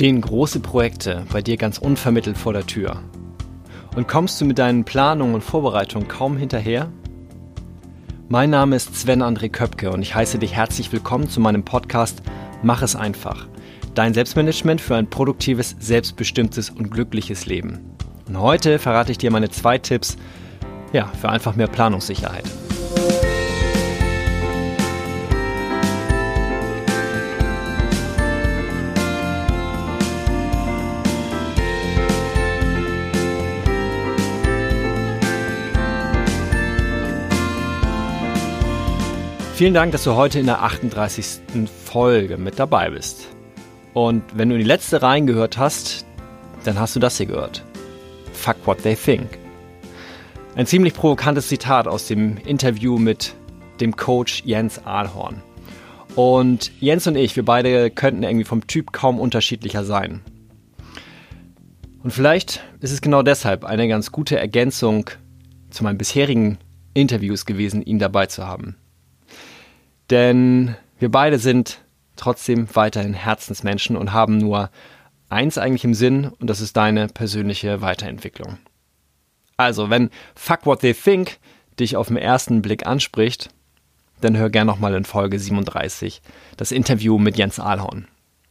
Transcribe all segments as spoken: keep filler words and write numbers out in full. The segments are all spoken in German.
Stehen große Projekte bei dir ganz unvermittelt vor der Tür? Und kommst du mit deinen Planungen und Vorbereitungen kaum hinterher? Mein Name ist Sven André Köpke und ich heiße dich herzlich willkommen zu meinem Podcast Mach es einfach. Dein Selbstmanagement für ein produktives, selbstbestimmtes und glückliches Leben. Und heute verrate ich dir meine zwei Tipps, ja, für einfach mehr Planungssicherheit. Vielen Dank, dass du heute in der achtunddreißigsten Folge mit dabei bist. Und wenn du in die letzte reingehört hast, dann hast du das hier gehört. Fuck what they think. Ein ziemlich provokantes Zitat aus dem Interview mit dem Coach Jens Ahlhorn. Und Jens und ich, wir beide könnten irgendwie vom Typ kaum unterschiedlicher sein. Und vielleicht ist es genau deshalb eine ganz gute Ergänzung zu meinen bisherigen Interviews gewesen, ihn dabei zu haben. Denn wir beide sind trotzdem weiterhin Herzensmenschen und haben nur eins eigentlich im Sinn, und das ist deine persönliche Weiterentwicklung. Also, wenn Fuck What They Think dich auf den ersten Blick anspricht, dann hör gern nochmal in Folge siebenunddreißig das Interview mit Jens Ahlhorn.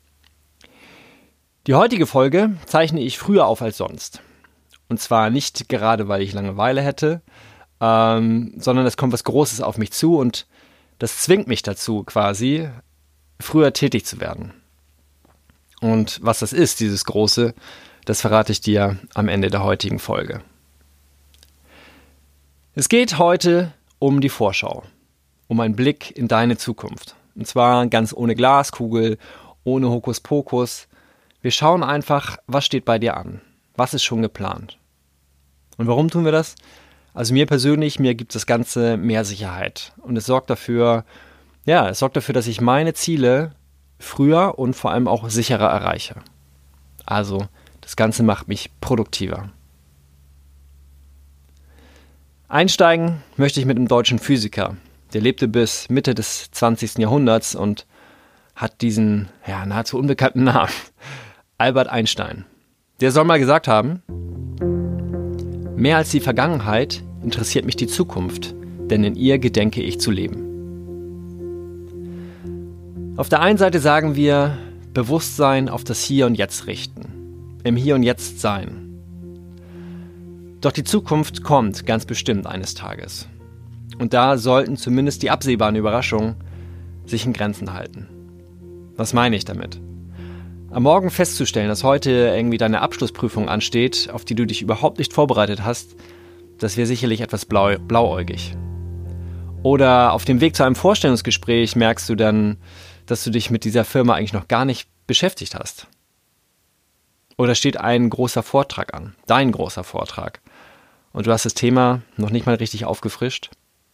Die heutige Folge zeichne ich früher auf als sonst. Und zwar nicht gerade, weil ich Langeweile hätte, ähm, sondern es kommt was Großes auf mich zu und das zwingt mich dazu, quasi früher tätig zu werden. Und was das ist, dieses Große, das verrate ich dir am Ende der heutigen Folge. Es geht heute um die Vorschau, um einen Blick in deine Zukunft. Und zwar ganz ohne Glaskugel, ohne Hokuspokus. Wir schauen einfach, was steht bei dir an, was ist schon geplant. Und warum tun wir das? Also mir persönlich, mir gibt das Ganze mehr Sicherheit. Und es sorgt dafür, ja, es sorgt dafür, dass ich meine Ziele früher und vor allem auch sicherer erreiche. Also das Ganze macht mich produktiver. Einsteigen möchte ich mit einem deutschen Physiker. Der lebte bis Mitte des zwanzigsten Jahrhunderts und hat diesen, ja, nahezu unbekannten Namen. Albert Einstein. Der soll mal gesagt haben: Mehr als die Vergangenheit interessiert mich die Zukunft, denn in ihr gedenke ich zu leben. Auf der einen Seite sagen wir, Bewusstsein auf das Hier und Jetzt richten, im Hier und Jetzt sein. Doch die Zukunft kommt ganz bestimmt eines Tages. Und da sollten zumindest die absehbaren Überraschungen sich in Grenzen halten. Was meine ich damit? Am Morgen festzustellen, dass heute irgendwie deine Abschlussprüfung ansteht, auf die du dich überhaupt nicht vorbereitet hast, das wäre sicherlich etwas blau, blauäugig. Oder auf dem Weg zu einem Vorstellungsgespräch merkst du dann, dass du dich mit dieser Firma eigentlich noch gar nicht beschäftigt hast. Oder steht ein großer Vortrag an, dein großer Vortrag, und du hast das Thema noch nicht mal richtig aufgefrischt.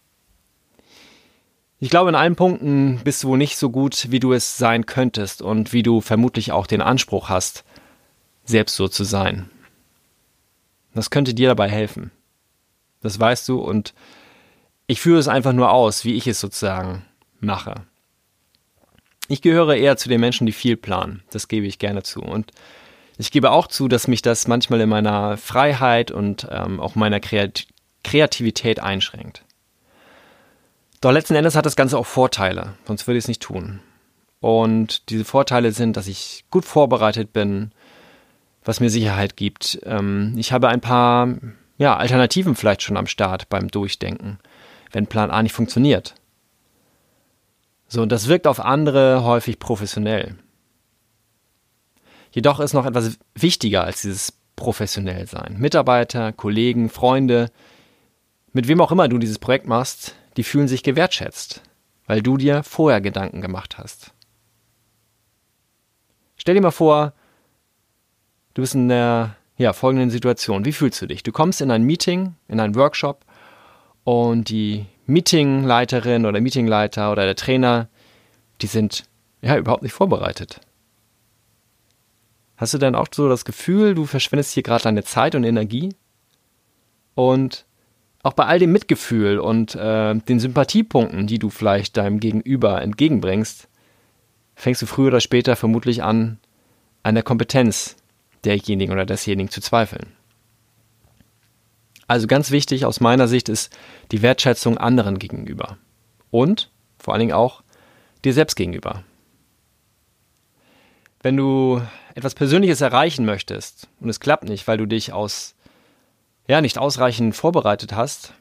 Ich glaube, in allen Punkten bist du wohl nicht so gut, wie du es sein könntest und wie du vermutlich auch den Anspruch hast, selbst so zu sein. Das könnte dir dabei helfen. Das weißt du, und ich führe es einfach nur aus, wie ich es sozusagen mache. Ich gehöre eher zu den Menschen, die viel planen. Das gebe ich gerne zu. Und ich gebe auch zu, dass mich das manchmal in meiner Freiheit und ähm, auch meiner Kreat- Kreativität einschränkt. Doch letzten Endes hat das Ganze auch Vorteile, sonst würde ich es nicht tun. Und diese Vorteile sind, dass ich gut vorbereitet bin, was mir Sicherheit gibt. Ähm, ich habe ein paar ja, Alternativen vielleicht schon am Start beim Durchdenken, wenn Plan A nicht funktioniert. So, und das wirkt auf andere häufig professionell. Jedoch ist noch etwas wichtiger als dieses professionell sein. Mitarbeiter, Kollegen, Freunde, mit wem auch immer du dieses Projekt machst, die fühlen sich gewertschätzt, weil du dir vorher Gedanken gemacht hast. Stell dir mal vor, du bist in der ja, folgenden Situation. Wie fühlst du dich? Du kommst in ein Meeting, in einen Workshop, und die Meetingleiterin oder Meetingleiter oder der Trainer, die sind ja überhaupt nicht vorbereitet. Hast du dann auch so das Gefühl, du verschwendest hier gerade deine Zeit und Energie? Und auch bei all dem Mitgefühl und äh, den Sympathiepunkten, die du vielleicht deinem Gegenüber entgegenbringst, fängst du früher oder später vermutlich an, an der Kompetenz derjenigen oder desjenigen zu zweifeln. Also ganz wichtig aus meiner Sicht ist die Wertschätzung anderen gegenüber und vor allen Dingen auch dir selbst gegenüber. Wenn du etwas Persönliches erreichen möchtest und es klappt nicht, weil du dich aus, ja, nicht ausreichend vorbereitet hast,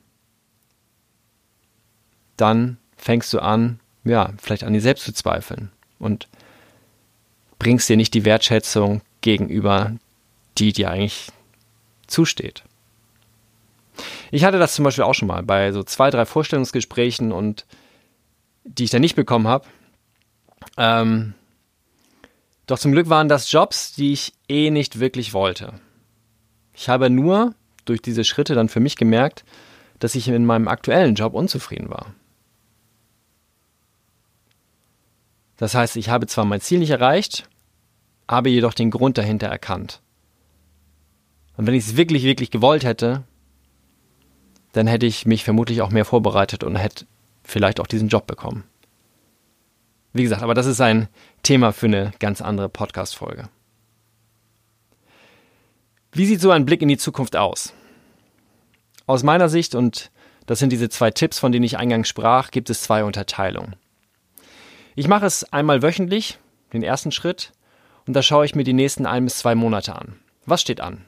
dann fängst du an, ja, vielleicht an dir selbst zu zweifeln und bringst dir nicht die Wertschätzung gegenüber, die dir eigentlich zusteht. Ich hatte das zum Beispiel auch schon mal bei so zwei, drei Vorstellungsgesprächen und die ich dann nicht bekommen habe. Ähm, doch zum Glück waren das Jobs, die ich eh nicht wirklich wollte. Ich habe nur durch diese Schritte dann für mich gemerkt, dass ich in meinem aktuellen Job unzufrieden war. Das heißt, ich habe zwar mein Ziel nicht erreicht, habe jedoch den Grund dahinter erkannt. Und wenn ich es wirklich, wirklich gewollt hätte, dann hätte ich mich vermutlich auch mehr vorbereitet und hätte vielleicht auch diesen Job bekommen. Wie gesagt, aber das ist ein Thema für eine ganz andere Podcast-Folge. Wie sieht so ein Blick in die Zukunft aus? Aus meiner Sicht, und das sind diese zwei Tipps, von denen ich eingangs sprach, gibt es zwei Unterteilungen. Ich mache es einmal wöchentlich, den ersten Schritt, und da schaue ich mir die nächsten ein bis zwei Monate an. Was steht an?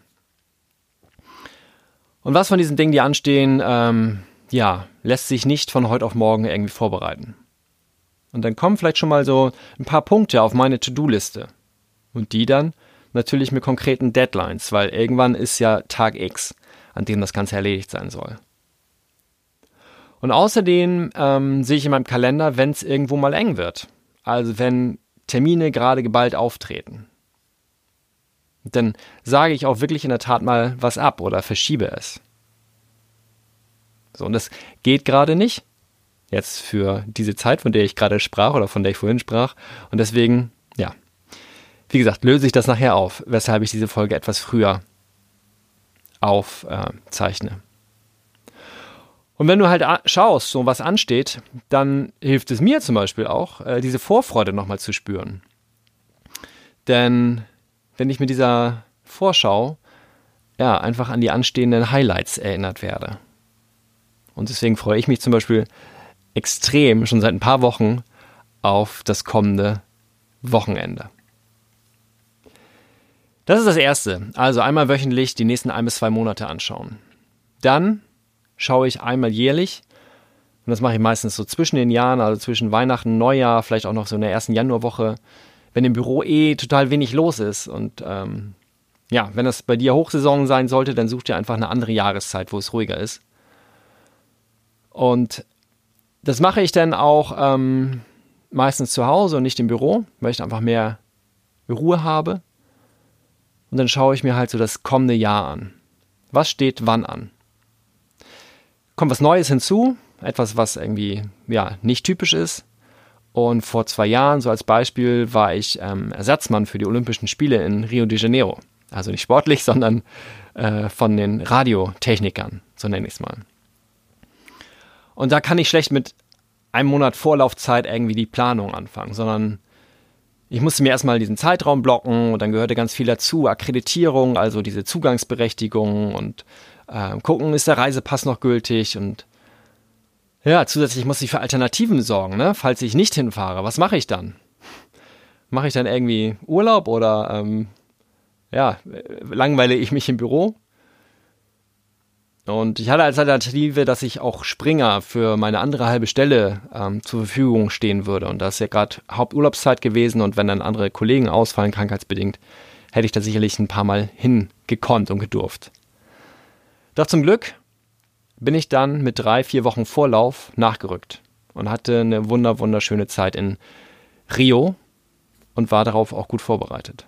Und was von diesen Dingen, die anstehen, ähm, ja, lässt sich nicht von heute auf morgen irgendwie vorbereiten. Und dann kommen vielleicht schon mal so ein paar Punkte auf meine To-Do-Liste. Und die dann natürlich mit konkreten Deadlines, weil irgendwann ist ja Tag X, an dem das Ganze erledigt sein soll. Und außerdem ähm, sehe ich in meinem Kalender, wenn es irgendwo mal eng wird. Also wenn Termine gerade geballt auftreten. Dann sage ich auch wirklich in der Tat mal was ab oder verschiebe es. So, und das geht gerade nicht. Jetzt für diese Zeit, von der ich gerade sprach oder von der ich vorhin sprach. Und deswegen, ja, wie gesagt, löse ich das nachher auf, weshalb ich diese Folge etwas früher aufzeichne. Und wenn du halt schaust, so was ansteht, dann hilft es mir zum Beispiel auch, diese Vorfreude nochmal zu spüren. Denn wenn ich mit dieser Vorschau ja einfach an die anstehenden Highlights erinnert werde. Und deswegen freue ich mich zum Beispiel extrem schon seit ein paar Wochen auf das kommende Wochenende. Das ist das Erste. Also einmal wöchentlich die nächsten ein bis zwei Monate anschauen. Dann schaue ich einmal jährlich, und das mache ich meistens so zwischen den Jahren, also zwischen Weihnachten, Neujahr, vielleicht auch noch so in der ersten Januarwoche, wenn im Büro eh total wenig los ist. Und ähm, ja, wenn das bei dir Hochsaison sein sollte, dann such dir einfach eine andere Jahreszeit, wo es ruhiger ist. Und das mache ich dann auch ähm, meistens zu Hause und nicht im Büro, weil ich einfach mehr Ruhe habe. Und dann schaue ich mir halt so das kommende Jahr an. Was steht wann an? Kommt was Neues hinzu, etwas, was irgendwie ja nicht typisch ist. Und vor zwei Jahren, so als Beispiel, war ich ähm, Ersatzmann für die Olympischen Spiele in Rio de Janeiro. Also nicht sportlich, sondern äh, von den Radiotechnikern, so nenne ich es mal. Und da kann ich schlecht mit einem Monat Vorlaufzeit irgendwie die Planung anfangen, sondern ich musste mir erstmal diesen Zeitraum blocken und dann gehörte ganz viel dazu, Akkreditierung, also diese Zugangsberechtigung und äh, gucken, ist der Reisepass noch gültig und ja, zusätzlich muss ich für Alternativen sorgen, ne? Falls ich nicht hinfahre. Was mache ich dann? Mache ich dann irgendwie Urlaub oder ähm, ja, langweile ich mich im Büro? Und ich hatte als Alternative, dass ich auch Springer für meine andere halbe Stelle ähm, zur Verfügung stehen würde. Und das ist ja gerade Haupturlaubszeit gewesen und wenn dann andere Kollegen ausfallen, krankheitsbedingt, hätte ich da sicherlich ein paar Mal hingekonnt und gedurft. Doch zum Glück bin ich dann mit drei, vier Wochen Vorlauf nachgerückt und hatte eine wunder, wunderschöne Zeit in Rio und war darauf auch gut vorbereitet.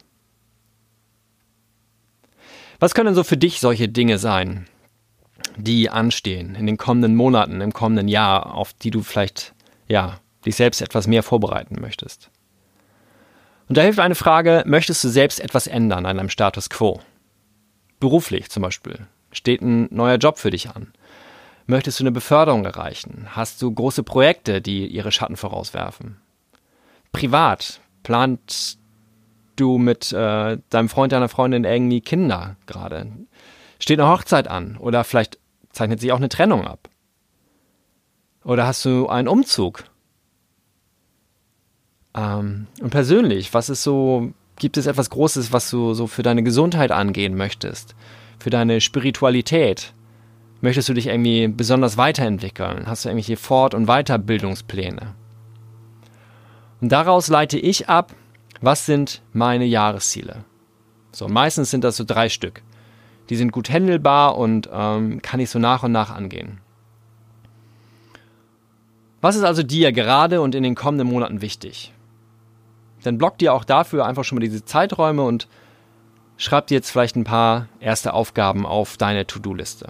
Was können denn so für dich solche Dinge sein, die anstehen in den kommenden Monaten, im kommenden Jahr, auf die du vielleicht, ja, dich selbst etwas mehr vorbereiten möchtest? Und da hilft eine Frage, möchtest du selbst etwas ändern an deinem Status quo? Beruflich zum Beispiel. Steht ein neuer Job für dich an? Möchtest du eine Beförderung erreichen? Hast du große Projekte, die ihre Schatten vorauswerfen? Privat plant du mit äh, deinem Freund, deiner Freundin irgendwie Kinder gerade? Steht eine Hochzeit an oder vielleicht zeichnet sich auch eine Trennung ab? Oder hast du einen Umzug? Ähm, und persönlich, was ist so, gibt es etwas Großes, was du so für deine Gesundheit angehen möchtest? Für deine Spiritualität? Möchtest du dich irgendwie besonders weiterentwickeln? Hast du irgendwelche Fort- und Weiterbildungspläne? Und daraus leite ich ab, was sind meine Jahresziele? So, meistens sind das so drei Stück. Die sind gut handelbar und ähm, kann ich so nach und nach angehen. Was ist also dir gerade und in den kommenden Monaten wichtig? Dann block dir auch dafür einfach schon mal diese Zeiträume und schreib dir jetzt vielleicht ein paar erste Aufgaben auf deine To-Do-Liste.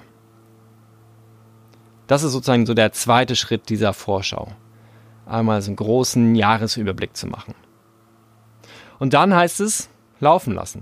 Das ist sozusagen so der zweite Schritt dieser Vorschau. Einmal so einen großen Jahresüberblick zu machen. Und dann heißt es, laufen lassen.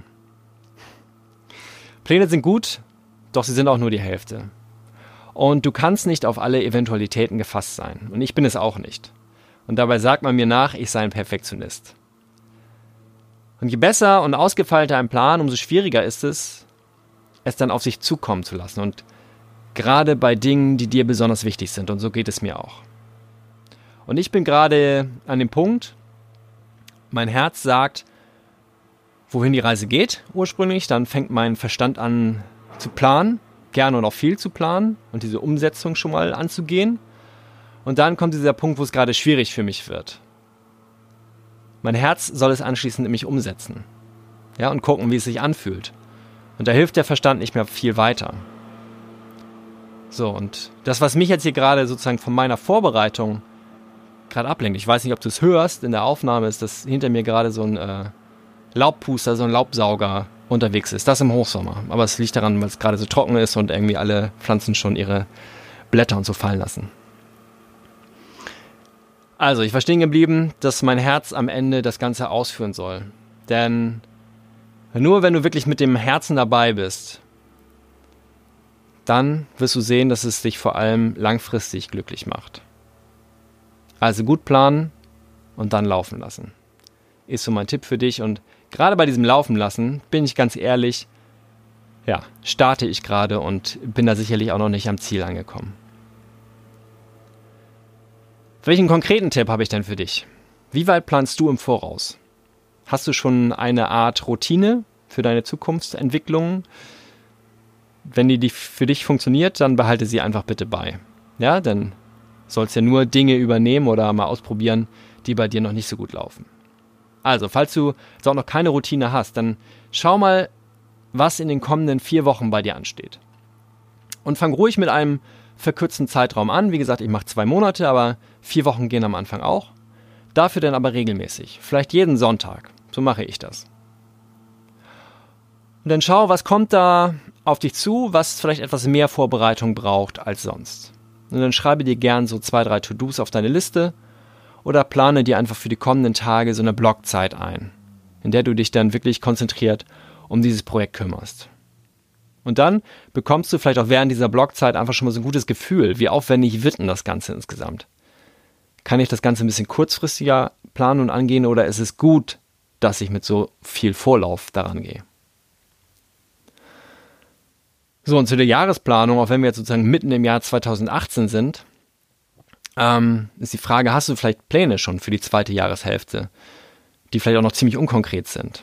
Pläne sind gut, doch sie sind auch nur die Hälfte. Und du kannst nicht auf alle Eventualitäten gefasst sein. Und ich bin es auch nicht. Und dabei sagt man mir nach, ich sei ein Perfektionist. Und je besser und ausgefeilter ein Plan, umso schwieriger ist es, es dann auf sich zukommen zu lassen. Und gerade bei Dingen, die dir besonders wichtig sind. Und so geht es mir auch. Und ich bin gerade an dem Punkt, mein Herz sagt, wohin die Reise geht ursprünglich. Dann fängt mein Verstand an zu planen, gerne und auch viel zu planen und diese Umsetzung schon mal anzugehen. Und dann kommt dieser Punkt, wo es gerade schwierig für mich wird. Mein Herz soll es anschließend nämlich umsetzen. Ja, und gucken, wie es sich anfühlt. Und da hilft der Verstand nicht mehr viel weiter. So, und das, was mich jetzt hier gerade sozusagen von meiner Vorbereitung gerade ablenkt, ich weiß nicht, ob du es hörst, in der Aufnahme ist, dass hinter mir gerade so ein äh, Laubpuster, so ein Laubsauger unterwegs ist. Das im Hochsommer. Aber es liegt daran, weil es gerade so trocken ist und irgendwie alle Pflanzen schon ihre Blätter und so fallen lassen. Also, ich war stehen geblieben, dass mein Herz am Ende das Ganze ausführen soll. Denn nur wenn du wirklich mit dem Herzen dabei bist, dann wirst du sehen, dass es dich vor allem langfristig glücklich macht. Also gut planen und dann laufen lassen. Ist so mein Tipp für dich. Und gerade bei diesem Laufen lassen, bin ich ganz ehrlich, ja, starte ich gerade und bin da sicherlich auch noch nicht am Ziel angekommen. Welchen konkreten Tipp habe ich denn für dich? Wie weit planst du im Voraus? Hast du schon eine Art Routine für deine Zukunftsentwicklung? Wenn die für dich funktioniert, dann behalte sie einfach bitte bei. Ja, dann sollst ja nur Dinge übernehmen oder mal ausprobieren, die bei dir noch nicht so gut laufen. Also, falls du jetzt auch noch keine Routine hast, dann schau mal, was in den kommenden vier Wochen bei dir ansteht. Und fang ruhig mit einem verkürzten Zeitraum an. Wie gesagt, ich mache zwei Monate, aber vier Wochen gehen am Anfang auch. Dafür dann aber regelmäßig. Vielleicht jeden Sonntag. So mache ich das. Und dann schau, was kommt da auf dich zu, was vielleicht etwas mehr Vorbereitung braucht als sonst. Und dann schreibe dir gern so zwei, drei To-Dos auf deine Liste oder plane dir einfach für die kommenden Tage so eine Blockzeit ein, in der du dich dann wirklich konzentriert um dieses Projekt kümmerst. Und dann bekommst du vielleicht auch während dieser Blockzeit einfach schon mal so ein gutes Gefühl, wie aufwendig wird denn das Ganze insgesamt. Kann ich das Ganze ein bisschen kurzfristiger planen und angehen oder ist es gut, dass ich mit so viel Vorlauf daran gehe? So, und zu der Jahresplanung, auch wenn wir jetzt sozusagen mitten im Jahr zweitausendachtzehn sind, ähm, ist die Frage, hast du vielleicht Pläne schon für die zweite Jahreshälfte, die vielleicht auch noch ziemlich unkonkret sind?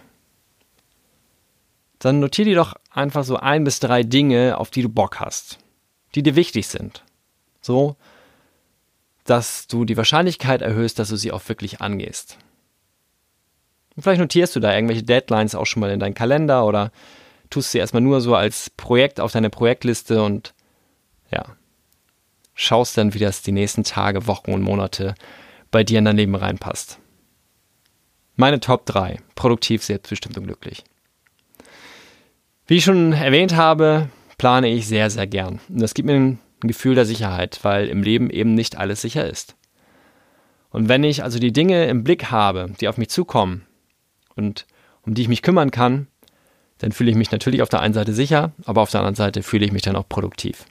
Dann notier dir doch einfach so ein bis drei Dinge, auf die du Bock hast, die dir wichtig sind. So, dass du die Wahrscheinlichkeit erhöhst, dass du sie auch wirklich angehst. Und vielleicht notierst du da irgendwelche Deadlines auch schon mal in deinen Kalender oder tust sie erstmal nur so als Projekt auf deine Projektliste und ja, schaust dann, wie das die nächsten Tage, Wochen und Monate bei dir in dein Leben reinpasst. Meine Top drei. Produktiv, selbstbestimmt und glücklich. Wie ich schon erwähnt habe, plane ich sehr, sehr gern. Und das gibt mir ein Gefühl der Sicherheit, weil im Leben eben nicht alles sicher ist. Und wenn ich also die Dinge im Blick habe, die auf mich zukommen und um die ich mich kümmern kann, dann fühle ich mich natürlich auf der einen Seite sicher, aber auf der anderen Seite fühle ich mich dann auch produktiv.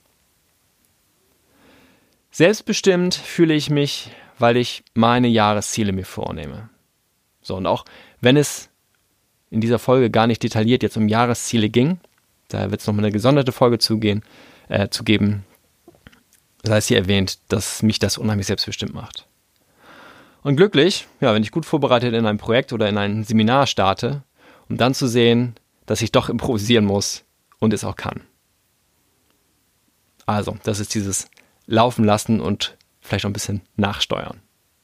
Selbstbestimmt fühle ich mich, weil ich meine Jahresziele mir vornehme. So, und auch wenn es in dieser Folge gar nicht detailliert jetzt um Jahresziele ging. Da wird es nochmal eine gesonderte Folge zugehen, äh, zu geben. Sei es hier erwähnt, dass mich das unheimlich selbstbestimmt macht. Und glücklich, ja, wenn ich gut vorbereitet in ein Projekt oder in ein Seminar starte, um dann zu sehen, dass ich doch improvisieren muss und es auch kann. Also, das ist dieses Laufen lassen und vielleicht auch ein bisschen nachsteuern.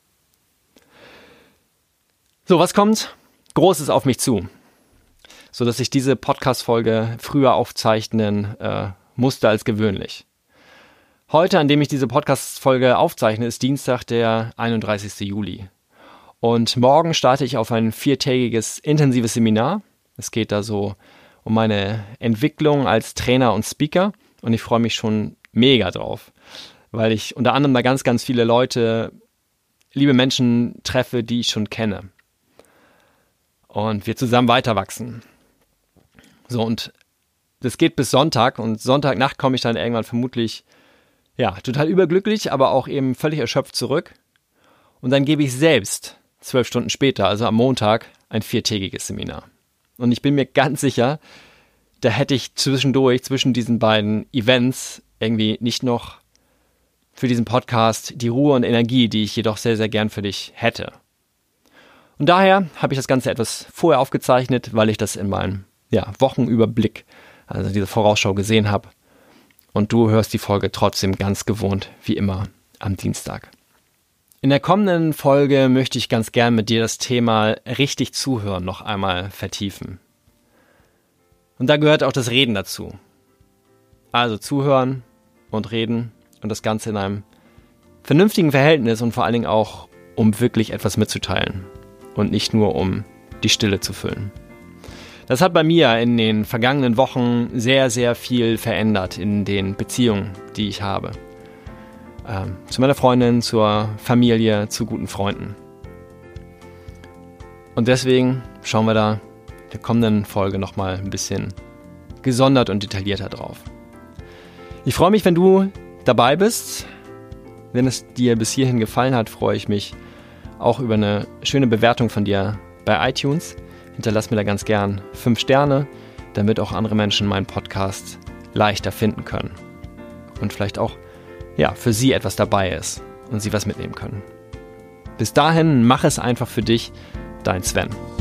So, was kommt? Großes auf mich zu, sodass ich diese Podcast-Folge früher aufzeichnen äh, musste als gewöhnlich. Heute, an dem ich diese Podcast-Folge aufzeichne, ist Dienstag, der einunddreißigsten Juli. Und morgen starte ich auf ein viertägiges intensives Seminar. Es geht da so um meine Entwicklung als Trainer und Speaker. Und ich freue mich schon mega drauf, weil ich unter anderem da ganz, ganz viele Leute, liebe Menschen treffe, die ich schon kenne. Und wir zusammen weiter wachsen. So, und das geht bis Sonntag. Und Sonntagnacht komme ich dann irgendwann vermutlich ja, total überglücklich, aber auch eben völlig erschöpft zurück. Und dann gebe ich selbst zwölf Stunden später, also am Montag, ein viertägiges Seminar. Und ich bin mir ganz sicher, da hätte ich zwischendurch, zwischen diesen beiden Events, irgendwie nicht noch für diesen Podcast die Ruhe und Energie, die ich jedoch sehr, sehr gern für dich hätte. Und daher habe ich das Ganze etwas vorher aufgezeichnet, weil ich das in meinem ja, Wochenüberblick, also diese Vorausschau gesehen habe. Und du hörst die Folge trotzdem ganz gewohnt, wie immer, am Dienstag. In der kommenden Folge möchte ich ganz gern mit dir das Thema richtig zuhören noch einmal vertiefen. Und da gehört auch das Reden dazu. Also zuhören und reden und das Ganze in einem vernünftigen Verhältnis und vor allen Dingen auch, um wirklich etwas mitzuteilen und nicht nur um die Stille zu füllen. Das hat bei mir in den vergangenen Wochen sehr, sehr viel verändert in den Beziehungen, die ich habe. Ähm, zu meiner Freundin, zur Familie, zu guten Freunden. Und deswegen schauen wir da in der kommenden Folge nochmal ein bisschen gesondert und detaillierter drauf. Ich freue mich, wenn du dabei bist. Wenn es dir bis hierhin gefallen hat, freue ich mich auch über eine schöne Bewertung von dir bei iTunes. Hinterlass mir da ganz gern fünf Sterne, damit auch andere Menschen meinen Podcast leichter finden können. Und vielleicht auch ja, für sie etwas dabei ist und sie was mitnehmen können. Bis dahin, mach es einfach für dich, dein Sven.